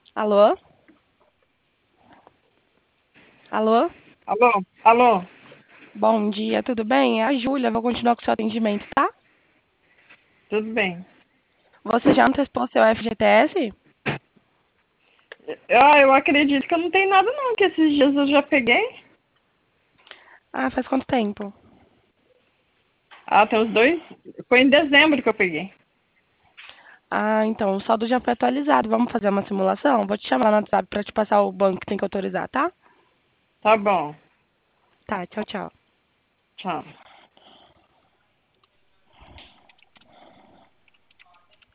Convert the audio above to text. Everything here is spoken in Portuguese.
Alô? Alô? Alô? Alô? Bom dia, tudo bem? É a Júlia, vou continuar com o seu atendimento, tá? Tudo bem? Você já antecipou seu FGTS? Eu acredito que eu não tenho nada não, que esses dias eu já peguei. Ah, faz quanto tempo? Ah, tem uns dois. Foi em dezembro que eu peguei. Ah, então, o saldo já foi atualizado. Vamos fazer uma simulação? Vou te chamar no WhatsApp pra te passar o banco que tem que autorizar, tá? Tá bom. Tá, tchau, tchau. Tchau.